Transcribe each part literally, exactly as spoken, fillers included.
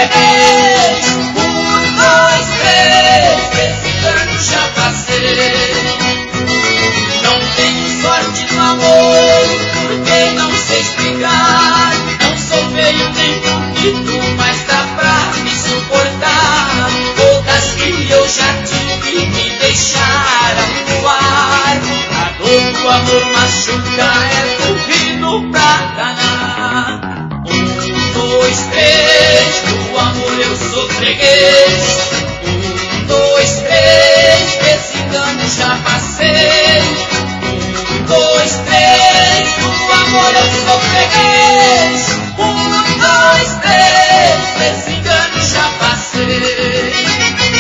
freguês. Um, dois, três, desse engano já passei. Não tenho sorte no amor, porque não sei explicar. Não sou feio nem bonito, mas dá pra me suportar. Todas que eu já tive me deixaram no ar. A dor do amor machuca, é corrido pra danar. Um, dois, três, do amor eu sou freguês. Um, dois, três, desse engano já passei. Um, dois, três, do amor eu sou freguês. Um, dois, três, desse engano já passei.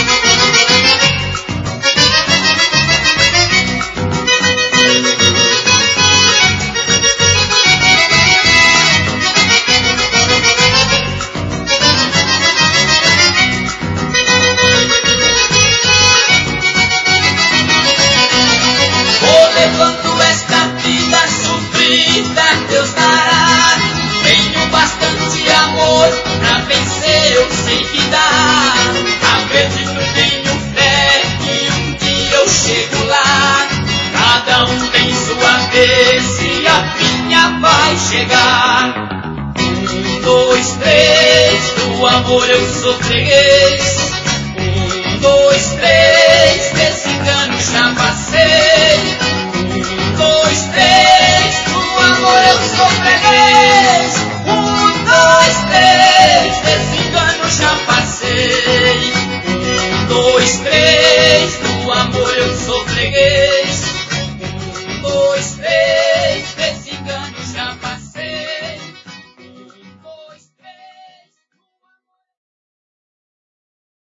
Vou levando esta vida sofrida, Deus dará. Tenho bastante amor pra vencer, eu sei que dá. Acredito, tenho fé que um dia eu chego lá. Cada um tem sua vez e a minha vai chegar. Um, dois, três, do amor eu sou freguês. Um, dois, três, desse engano já passei. Um, dois, três, do amor eu sou freguês. Um, dois, três, desse engano já passei. Um, dois, três, do amor eu sou freguês. Um, dois, três.